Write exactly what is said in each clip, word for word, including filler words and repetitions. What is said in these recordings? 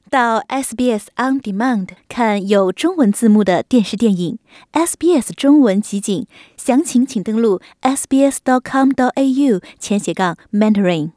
到 S B S On Demand 看有中文字幕的电视电影 S B S 中文集锦，详情请登录 s b s dot com dot a u 前斜杠 mentoring。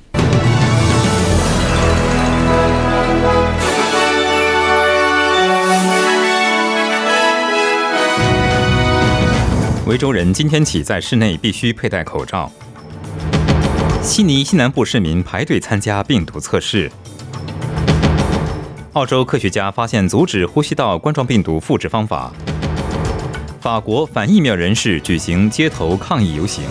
维州人今天起在室内必须佩戴口罩。悉尼西南部市民排队参加病毒测试。澳洲科学家发现阻止呼吸道冠状病毒复制方法。法国反疫苗人士举行街头抗议游行。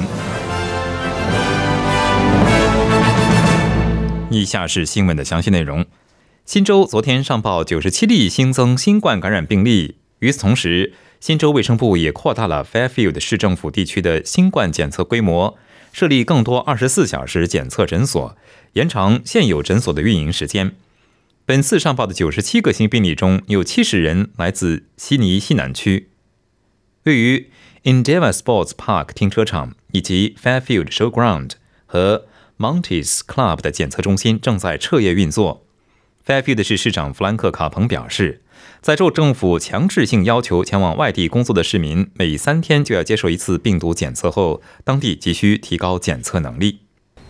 以下是新闻的详细内容。新州昨天上报九十七例新增新冠感染病例，与此同时，新州卫生部也扩大了 Fairfield 市政府地区的新冠检测规模，设立更多二十四小时检测诊所，延长现有诊所的运营时间。本次上报的九十七个新病例中，有七十人来自悉尼西南区。位于 Endeavour Sports Park 停车场以及 Fairfield Showground 和 Montes Club 的检测中心正在彻夜运作。Fairfield 市市长弗兰克·卡彭表示，在州政府强制性要求前往外地工作的市民每三天就要接受一次病毒检测后，当地急需提高检测能力。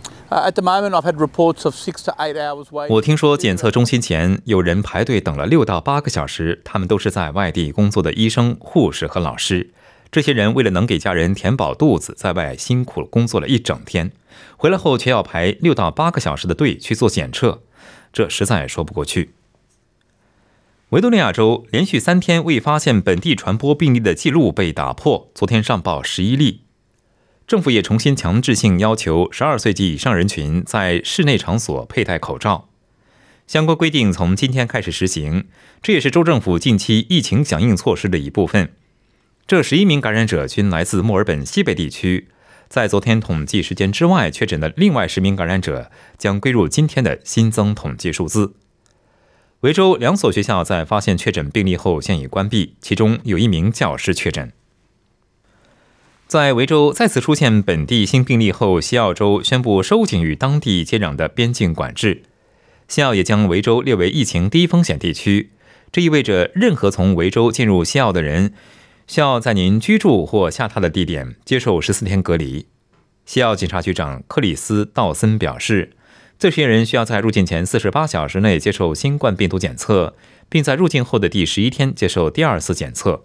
我听说检测中心前有人排队等了六到八个小时，他们都是在外地工作的医生、护士和老师。这些人为了能给家人填饱肚子，在外辛苦工作了一整天，回来后却要排六到八个小时的队去做检测，这实在说不过去。维多利亚州连续三天未发现本地传播病例的记录被打破，昨天上报十一例。政府也重新强制性要求十二岁及以上人群在室内场所佩戴口罩。相关规定从今天开始实行，这也是州政府近期疫情响应措施的一部分。这十一名感染者均来自墨尔本西北地区，在昨天统计时间之外确诊的另外十名感染者将归入今天的新增统计数字。维州两所学校在发现确诊病例后现已关闭，其中有一名教师确诊。在维州再次出现本地新病例后，西澳州宣布收紧与当地接壤的边境管制。西澳也将维州列为疫情低风险地区，这意味着任何从维州进入西澳的人需要在您居住或下榻的地点接受十四天隔离。西澳警察局长克里斯·道森表示，这些人需要在入境前四十八小时内接受新冠病毒检测，并在入境后的第十一天接受第二次检测。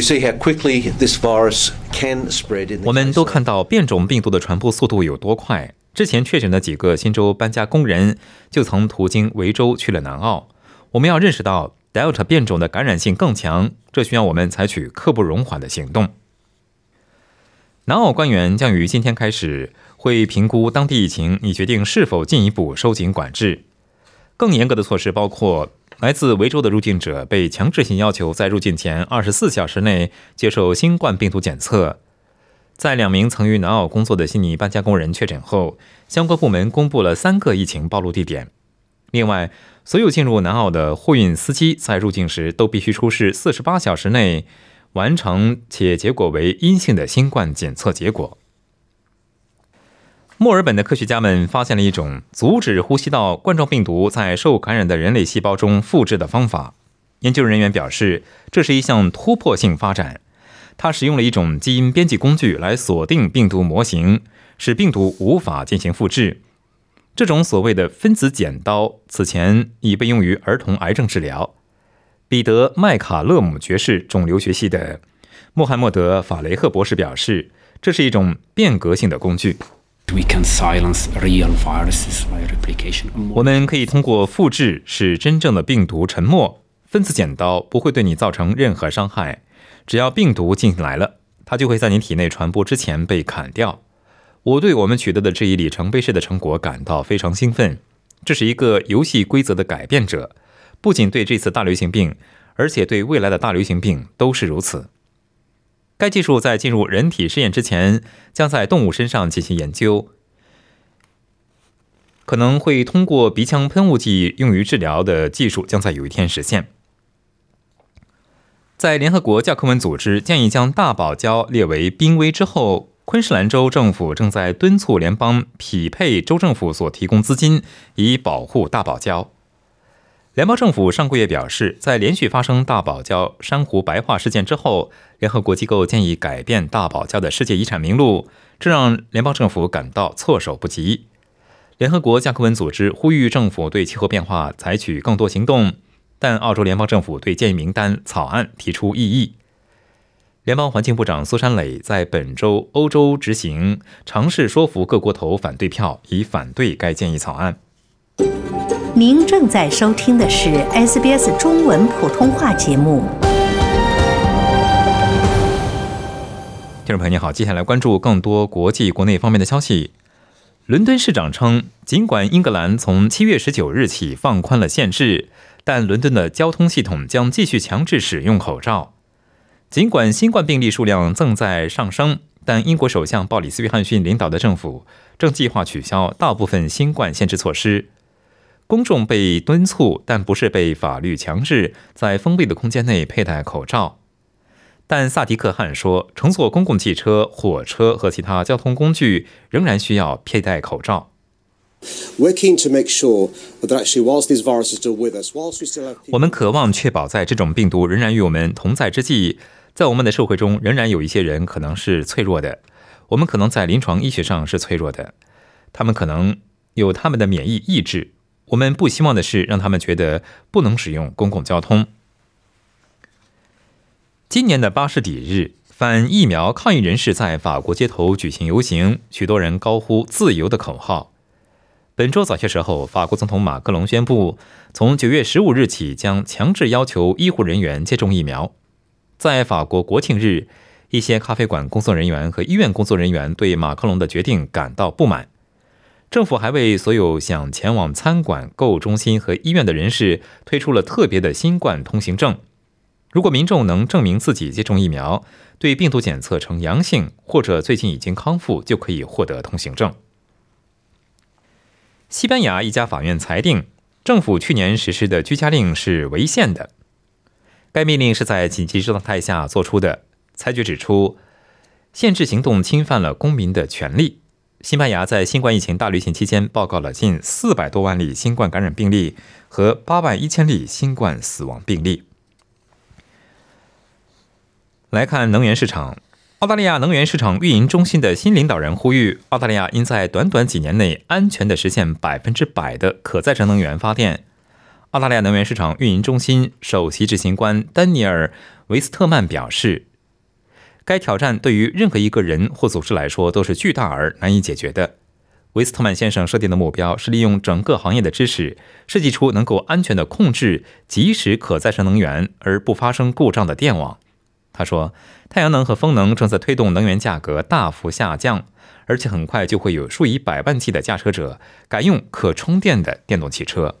我们都看到变种病毒的传播速度有多快。之前确诊的几个新州搬家工人就曾途经维州去了南澳。我们要认识到 Delta 变种的感染性更强，这需要我们采取刻不容缓的行动。南澳官员将于今天开始会评估当地疫情，以决定是否进一步收紧管制。更严格的措施包括来自维州的入境者被强制性要求在入境前二十四小时内接受新冠病毒检测。在两名曾于南澳工作的悉尼搬家工人确诊后，相关部门公布了三个疫情暴露地点。另外，所有进入南澳的货运司机在入境时都必须出示四十八小时内完成且结果为阴性的新冠检测结果。墨尔本的科学家们发现了一种阻止呼吸道冠状病毒在受感染的人类细胞中复制的方法。研究人员表示，这是一项突破性发展。它使用了一种基因编辑工具来锁定病毒模型，使病毒无法进行复制。这种所谓的分子剪刀此前已被用于儿童癌症治疗。彼得·麦卡勒姆爵士肿瘤学系的穆罕默德·法雷赫博士表示，这是一种变革性的工具。我们可以通过复制使真正的病毒沉默。分子剪刀不会对你造成任何伤害，只要病毒进来了，它就会在你体内传播之前被砍掉。我对我们取得的这一里程碑式的成果感到非常兴奋。这是一个游戏规则的改变者，不仅对这次大流行病，而且对未来的大流行病都是如此。该技术在进入人体试验之前，将在动物身上进行研究，可能会通过鼻腔喷雾剂用于治疗的技术将在有一天实现。在联合国教科文组织建议将大堡礁列为濒危之后，昆士兰州政府正在敦促联邦匹配州政府所提供资金，以保护大堡礁。 联邦政府上个月表示，在连续发生大堡礁珊瑚白化事件之后，联合国机构建议改变大堡礁的世界遗产名录，这让联邦政府感到措手不及。联合国教科文组织呼吁政府对气候变化采取更多行动，但澳洲联邦政府对建议名单草案提出异议。联邦环境部长苏珊蕾在本周欧洲执行，尝试说服各国投反对票，以反对该建议草案。 您正在收听的是 S B S 中文普通话节目。 听众朋友你好，接下来关注更多国际国内方面的消息。伦敦市长称，尽管英格兰从七月十九日起放宽了限制，但伦敦的交通系统将继续强制使用口罩。尽管新冠病例数量正在上升，但英国首相鲍里斯·约翰逊领导的政府正计划取消大部分新冠限制措施。公众被敦促，但不是被法律强制在封闭的空间内佩戴口罩。但萨迪克汗说，乘坐公共汽车、火车和其他交通工具仍然需要佩戴口罩。我们渴望确保在这种病毒仍然与我们同在之际，在我们的社会中仍然有一些人可能是脆弱的，我们可能在临床医学上是脆弱的，他们可能有他们的免疫意志。我们不希望的是让他们觉得不能使用公共交通。今年的巴士底日，反疫苗抗议人士在法国街头举行游行，许多人高呼自由的口号。本周早些时候，法国总统马克龙宣布，从九月十五日起将强制要求医护人员接种疫苗。在法国国庆日，一些咖啡馆工作人员和医院工作人员对马克龙的决定感到不满。政府还为所有想前往餐馆、购物中心和医院的人士推出了特别的新冠通行证。如果民众能证明自己接种疫苗，对病毒检测呈阳性，或者最近已经康复，就可以获得通行证。西班牙一家法院裁定，政府去年实施的居家令是违宪的。该命令是在紧急状态下做出的。裁决指出，限制行动侵犯了公民的权利。西班牙在新冠疫情大流行期间报告了近四百多万例新冠感染病例和八万一千例新冠死亡病例。来看能源市场，澳大利亚能源市场运营中心的新领导人呼吁，澳大利亚应在短短几年内安全地实现百分之百的可再生能源发电。澳大利亚能源市场运营中心首席执行官丹尼尔·维斯特曼表示，该挑战对于任何一个人或组织来说都是巨大而难以解决的。维斯特曼先生设定的目标是利用整个行业的知识，设计出能够安全地控制即时可再生能源而不发生故障的电网。他说，太阳能和风能正在推动能源价格大幅下降，而且很快就会有数以百万计的驾车者改用可充电的电动汽车。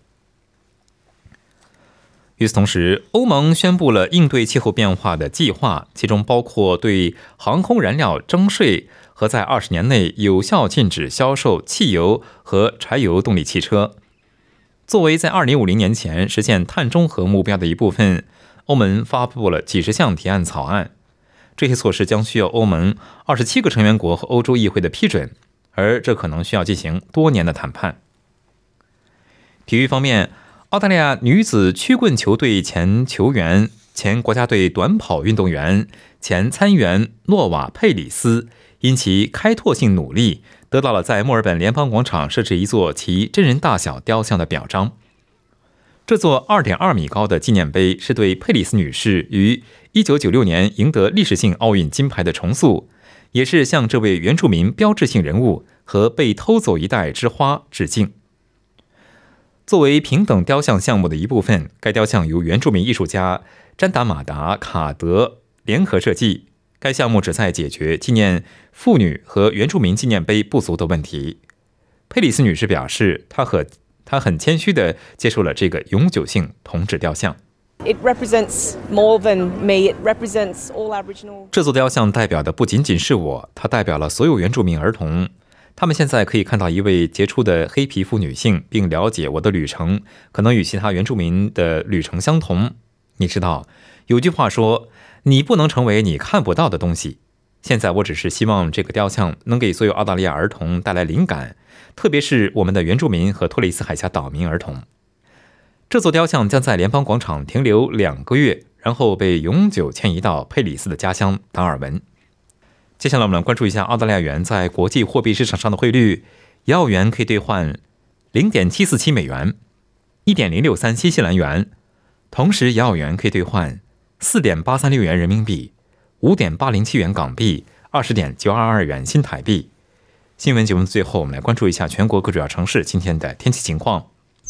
与此同时，欧盟宣布了应对气候变化的计划，其中包括对航空燃料征税和在二十年内有效禁止销售汽油和柴油动力汽车。作为在二零五零年前实现碳中和目标的一部分，欧盟发布了几十项提案草案。这些措施将需要欧盟二十七个成员国和欧洲议会的批准，而这可能需要进行多年的谈判。体育方面，澳大利亚女子曲棍球队前球员、前国家队短跑运动员、前参议员诺瓦·佩里斯因其开拓性努力，得到了在墨尔本联邦广场设置一座其真人大小雕像的表彰。这座 二点二米高的纪念碑是对佩里斯女士于一九九六年赢得历史性奥运金牌的重塑，也是向这位原住民标志性人物和被偷走一代之花致敬。作为平等雕像项目的一部分，该雕像由原住民艺术家詹达马达·卡德联合设计。该项目旨在解决纪念妇女和原住民纪念碑不足的问题。佩里斯女士表示，她和她很谦虚地接受了这个永久性同志雕像。 It represents more than me. It represents all Aboriginal. 这座雕像代表的不仅仅是我，它代表了所有原住民儿童。他们现在可以看到一位杰出的黑皮肤女性，并了解我的旅程可能与其他原住民的旅程相同。你知道，有句话说，你不能成为你看不到的东西。现在我只是希望这个雕像能给所有澳大利亚儿童带来灵感，特别是我们的原住民和托雷斯海峡岛民儿童。 这座雕像将在联邦广场停留两个月，然后被永久迁移到佩里斯的家乡达尔文。接下来我们来关注一下澳大利亚元在国际货币市场上的汇率，一澳元可以兑换 零点七四七 美元， 一点零六三 新西兰元，同时一澳元可以兑换 四点八三六 元人民币， 五点八零七 元港币， 二十点九二二元新台币。新闻节目的最后，我们来关注一下全国各主要城市今天的天气情况。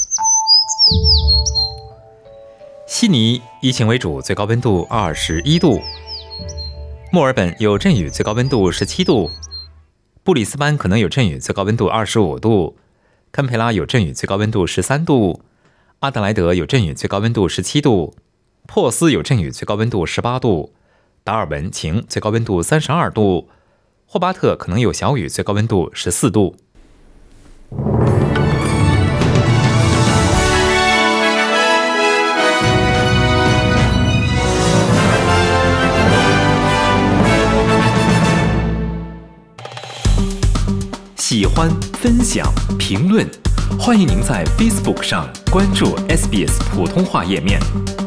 悉尼以晴为主，最高温度二十一度；墨尔本有阵雨，最高温度十七度；布里斯班可能有阵雨，最高温度二十五度；堪培拉有阵雨，最高温度十三度；阿德莱德有阵雨，最高温度十七度；珀斯有阵雨，最高温度十八度；达尔文晴，最高温度三十二度；霍巴特可能有小雨，最高温度十四度。喜欢、分享、评论，欢迎您在 Facebook 上关注 S B S 普通话页面。